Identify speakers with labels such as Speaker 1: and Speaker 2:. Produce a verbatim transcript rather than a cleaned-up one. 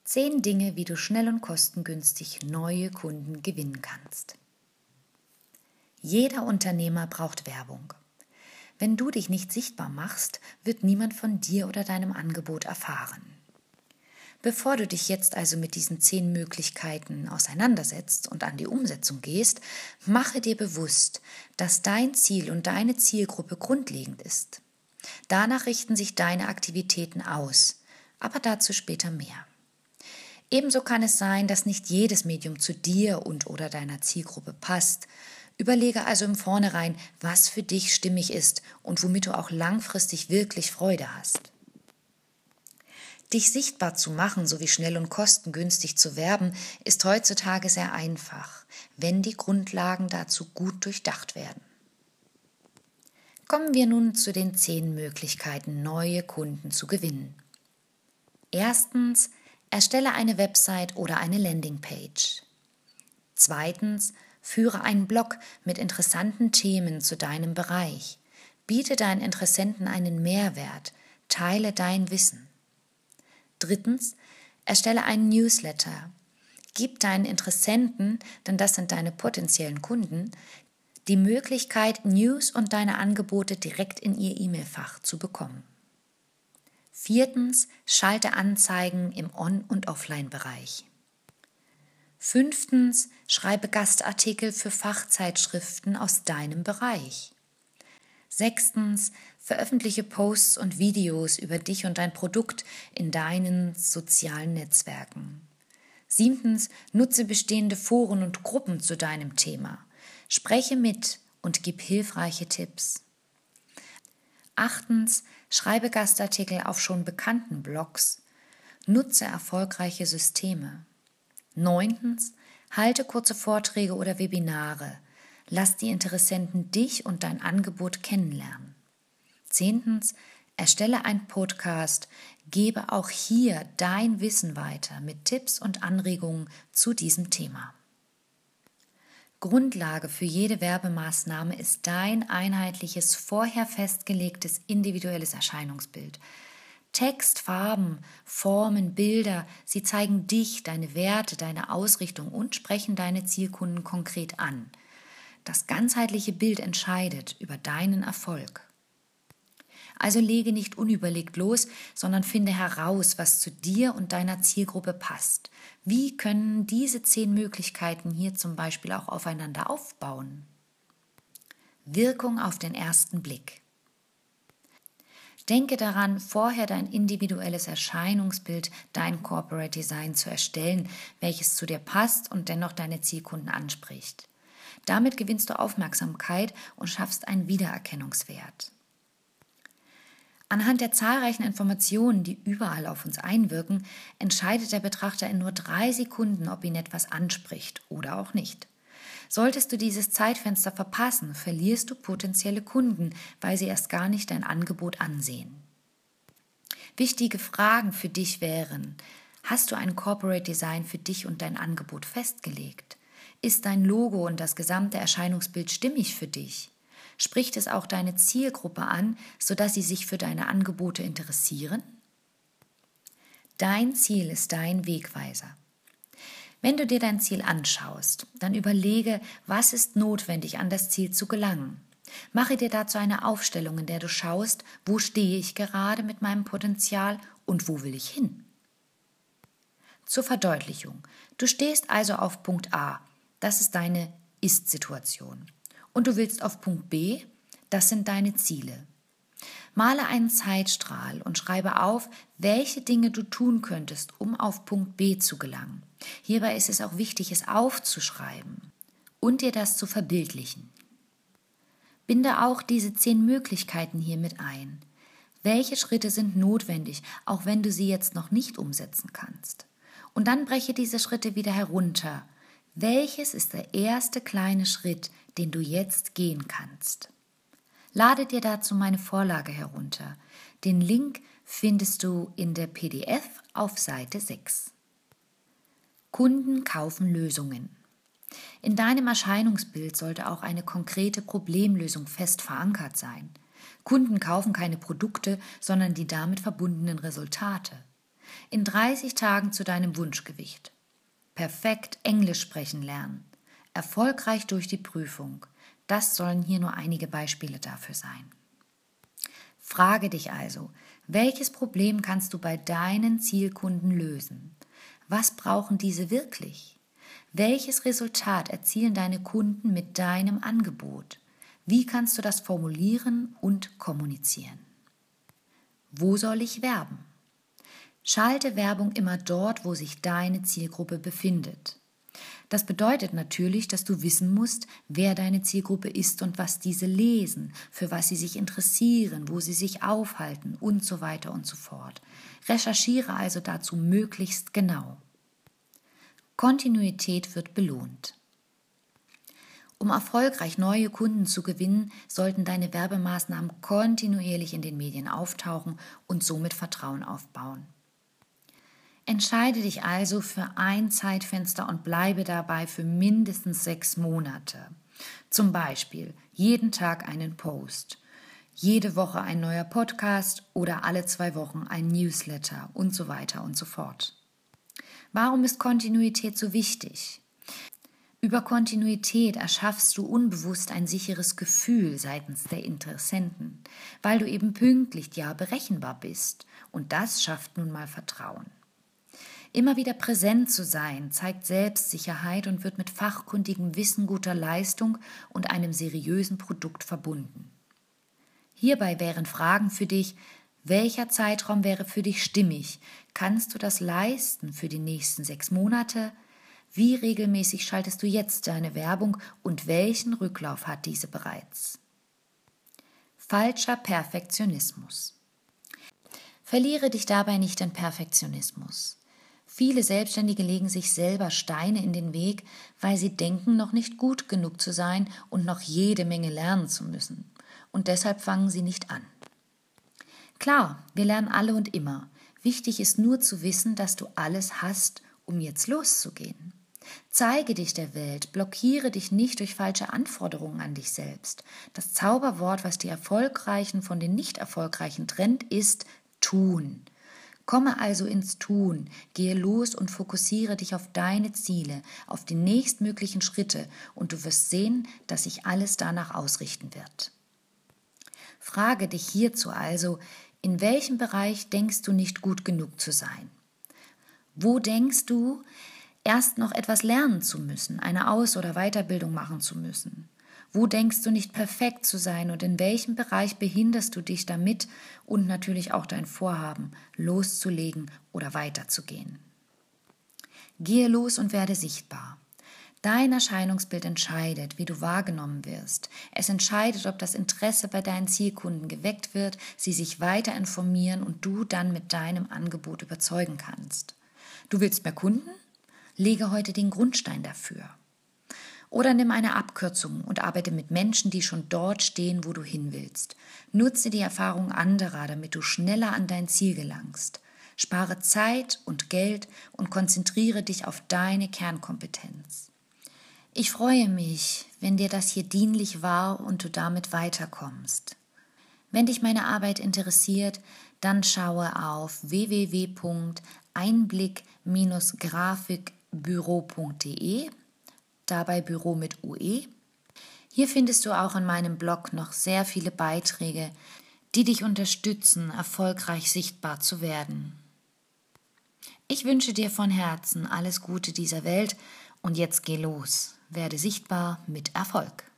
Speaker 1: Zehn Dinge, wie du schnell und kostengünstig neue Kunden gewinnen kannst. Jeder Unternehmer braucht Werbung. Wenn du dich nicht sichtbar machst, wird niemand von dir oder deinem Angebot erfahren. Bevor du dich jetzt also mit diesen zehn Möglichkeiten auseinandersetzt und an die Umsetzung gehst, mache dir bewusst, dass dein Ziel und deine Zielgruppe grundlegend ist. Danach richten sich deine Aktivitäten aus, aber dazu später mehr. Ebenso kann es sein, dass nicht jedes Medium zu dir und oder deiner Zielgruppe passt. Überlege also im Vornherein, was für dich stimmig ist und womit du auch langfristig wirklich Freude hast. Dich sichtbar zu machen sowie schnell und kostengünstig zu werben, ist heutzutage sehr einfach, wenn die Grundlagen dazu gut durchdacht werden. Kommen wir nun zu den zehn Möglichkeiten, neue Kunden zu gewinnen. Erstens, erstelle eine Website oder eine Landingpage. Zweitens, führe einen Blog mit interessanten Themen zu deinem Bereich. Biete deinen Interessenten einen Mehrwert, teile dein Wissen. Drittens, erstelle einen Newsletter. Gib deinen Interessenten, denn das sind deine potenziellen Kunden, die Möglichkeit, News und deine Angebote direkt in ihr E-Mail-Fach zu bekommen. Viertens, schalte Anzeigen im On- und Offline-Bereich. Fünftens, schreibe Gastartikel für Fachzeitschriften aus deinem Bereich. Sechstens, veröffentliche Posts und Videos über dich und dein Produkt in deinen sozialen Netzwerken. Siebtens, nutze bestehende Foren und Gruppen zu deinem Thema. Spreche mit und gib hilfreiche Tipps. Achtens, schreibe Gastartikel auf schon bekannten Blogs. Nutze erfolgreiche Systeme. Neuntens, halte kurze Vorträge oder Webinare. Lass die Interessenten dich und dein Angebot kennenlernen. Zehntens, erstelle einen Podcast. Gebe auch hier dein Wissen weiter mit Tipps und Anregungen zu diesem Thema. Grundlage für jede Werbemaßnahme ist dein einheitliches, vorher festgelegtes, individuelles Erscheinungsbild. Text, Farben, Formen, Bilder, sie zeigen dich, deine Werte, deine Ausrichtung und sprechen deine Zielkunden konkret an. Das ganzheitliche Bild entscheidet über deinen Erfolg. Also lege nicht unüberlegt los, sondern finde heraus, was zu dir und deiner Zielgruppe passt. Wie können diese zehn Möglichkeiten hier zum Beispiel auch aufeinander aufbauen? Wirkung auf den ersten Blick. Denke daran, vorher dein individuelles Erscheinungsbild, dein Corporate Design zu erstellen, welches zu dir passt und dennoch deine Zielkunden anspricht. Damit gewinnst du Aufmerksamkeit und schaffst einen Wiedererkennungswert. Anhand der zahlreichen Informationen, die überall auf uns einwirken, entscheidet der Betrachter in nur drei Sekunden, ob ihn etwas anspricht oder auch nicht. Solltest du dieses Zeitfenster verpassen, verlierst du potenzielle Kunden, weil sie erst gar nicht dein Angebot ansehen. Wichtige Fragen für dich wären: Hast du ein Corporate Design für dich und dein Angebot festgelegt? Ist dein Logo und das gesamte Erscheinungsbild stimmig für dich? Spricht es auch deine Zielgruppe an, sodass sie sich für deine Angebote interessieren? Dein Ziel ist dein Wegweiser. Wenn du dir dein Ziel anschaust, dann überlege, was ist notwendig, an das Ziel zu gelangen. Mache dir dazu eine Aufstellung, in der du schaust, wo stehe ich gerade mit meinem Potenzial und wo will ich hin. Zur Verdeutlichung. Du stehst also auf Punkt A, das ist deine Ist-Situation. Und du willst auf Punkt B, das sind deine Ziele. Male einen Zeitstrahl und schreibe auf, welche Dinge du tun könntest, um auf Punkt B zu gelangen. Hierbei ist es auch wichtig, es aufzuschreiben und dir das zu verbildlichen. Binde auch diese zehn Möglichkeiten hier mit ein. Welche Schritte sind notwendig, auch wenn du sie jetzt noch nicht umsetzen kannst? Und dann breche diese Schritte wieder herunter. Welches ist der erste kleine Schritt, den du jetzt gehen kannst? Lade dir dazu meine Vorlage herunter. Den Link findest du in der P D F auf Seite sechs. Kunden kaufen Lösungen. In deinem Erscheinungsbild sollte auch eine konkrete Problemlösung fest verankert sein. Kunden kaufen keine Produkte, sondern die damit verbundenen Resultate. In dreißig Tagen zu deinem Wunschgewicht. Perfekt Englisch sprechen lernen. Erfolgreich durch die Prüfung. Das sollen hier nur einige Beispiele dafür sein. Frage dich also, welches Problem kannst du bei deinen Zielkunden lösen? Was brauchen diese wirklich? Welches Resultat erzielen deine Kunden mit deinem Angebot? Wie kannst du das formulieren und kommunizieren? Wo soll ich werben? Schalte Werbung immer dort, wo sich deine Zielgruppe befindet. Das bedeutet natürlich, dass du wissen musst, wer deine Zielgruppe ist und was diese lesen, für was sie sich interessieren, wo sie sich aufhalten und so weiter und so fort. Recherchiere also dazu möglichst genau. Kontinuität wird belohnt. Um erfolgreich neue Kunden zu gewinnen, sollten deine Werbemaßnahmen kontinuierlich in den Medien auftauchen und somit Vertrauen aufbauen. Entscheide dich also für ein Zeitfenster und bleibe dabei für mindestens sechs Monate. Zum Beispiel jeden Tag einen Post, jede Woche ein neuer Podcast oder alle zwei Wochen ein Newsletter und so weiter und so fort. Warum ist Kontinuität so wichtig? Über Kontinuität erschaffst du unbewusst ein sicheres Gefühl seitens der Interessenten, weil du eben pünktlich, ja berechenbar bist. Und das schafft nun mal Vertrauen. Immer wieder präsent zu sein, zeigt Selbstsicherheit und wird mit fachkundigem Wissen, guter Leistung und einem seriösen Produkt verbunden. Hierbei wären Fragen für dich: Welcher Zeitraum wäre für dich stimmig? Kannst du das leisten für die nächsten sechs Monate? Wie regelmäßig schaltest du jetzt deine Werbung und welchen Rücklauf hat diese bereits? Falscher Perfektionismus. Verliere dich dabei nicht in Perfektionismus. Viele Selbstständige legen sich selber Steine in den Weg, weil sie denken, noch nicht gut genug zu sein und noch jede Menge lernen zu müssen. Und deshalb fangen sie nicht an. Klar, wir lernen alle und immer. Wichtig ist nur zu wissen, dass du alles hast, um jetzt loszugehen. Zeige dich der Welt, blockiere dich nicht durch falsche Anforderungen an dich selbst. Das Zauberwort, was die Erfolgreichen von den Nicht-Erfolgreichen trennt, ist tun. Komme also ins Tun, gehe los und fokussiere dich auf deine Ziele, auf die nächstmöglichen Schritte und du wirst sehen, dass sich alles danach ausrichten wird. Frage dich hierzu also, in welchem Bereich denkst du nicht gut genug zu sein? Wo denkst du, erst noch etwas lernen zu müssen, eine Aus- oder Weiterbildung machen zu müssen? Wo denkst du nicht perfekt zu sein und in welchem Bereich behinderst du dich damit und natürlich auch dein Vorhaben, loszulegen oder weiterzugehen? Gehe los und werde sichtbar. Dein Erscheinungsbild entscheidet, wie du wahrgenommen wirst. Es entscheidet, ob das Interesse bei deinen Zielkunden geweckt wird, sie sich weiter informieren und du dann mit deinem Angebot überzeugen kannst. Du willst mehr Kunden? Lege heute den Grundstein dafür. Oder nimm eine Abkürzung und arbeite mit Menschen, die schon dort stehen, wo du hin willst. Nutze die Erfahrung anderer, damit du schneller an dein Ziel gelangst. Spare Zeit und Geld und konzentriere dich auf deine Kernkompetenz. Ich freue mich, wenn dir das hier dienlich war und du damit weiterkommst. Wenn dich meine Arbeit interessiert, dann schaue auf w w w punkt einblick Bindestrich grafikbüro punkt de, dabei Büro mit U E. Hier findest du auch in meinem Blog noch sehr viele Beiträge, die dich unterstützen, erfolgreich sichtbar zu werden. Ich wünsche dir von Herzen alles Gute dieser Welt und jetzt geh los, werde sichtbar mit Erfolg.